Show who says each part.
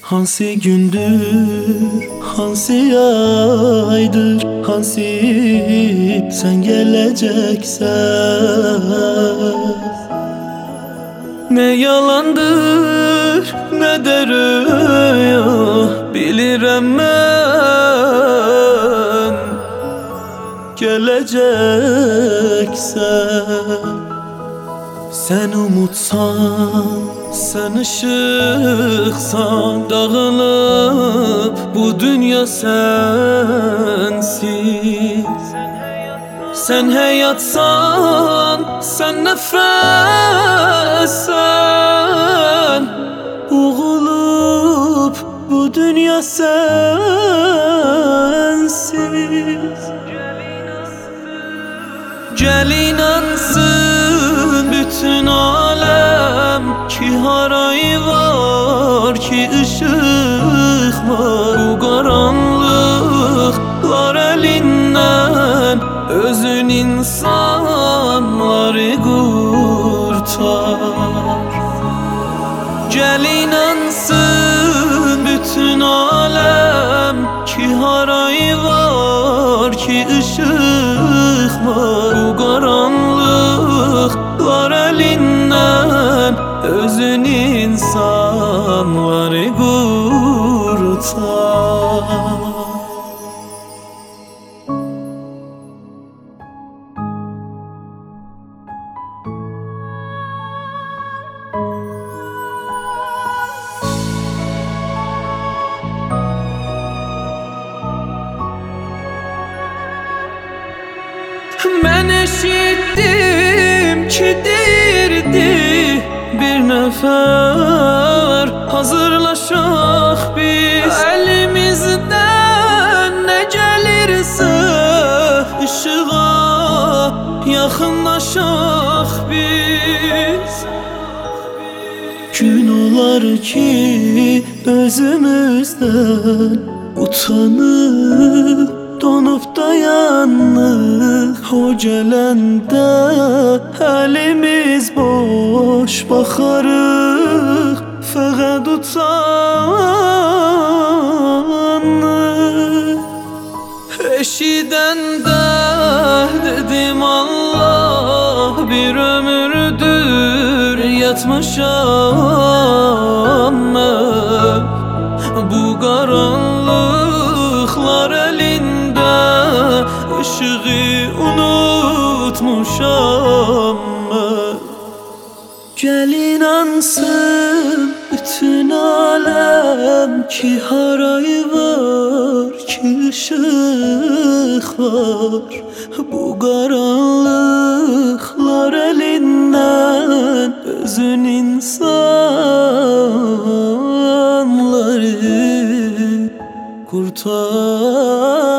Speaker 1: Hansı gündür, hansı aydır, hansı sen geleceksen. Ne yalandır, ne de rüya bilirəm mən geleceksen. Sen umutsan, sen ışıksan, dağılıp bu dünya sensiz. Sen hayatsan, sen nefessen, boğulup bu dünya sensiz. Gel inansın bütün alem ki haray var, ki ışık var. Bu karanlıklar elinden özün insanları kurtar. Gel inansın bütün alem ki haray var, ki ışık var. Bu karanlıklar elinden özün insanları kurtar. Ben eşittim ki dirdi bir nefer, hazırlaşak biz. Elimizden ne gelirse ışığa yakınlaşak biz. Gün olar ki özümüzden utanıp donup dayanıq. O gələndə elimiz boş baxarıq, fəqət utanıq. Eşidəndə dedim Allah, bir ömürdür yatmışam mən. Bu qaranlıqlar elində ışığı unutmuşam mən. Gel inansın bütün alem ki haray var, ki ışık var. Bu karanlıklar elinden özün insanları kurtar.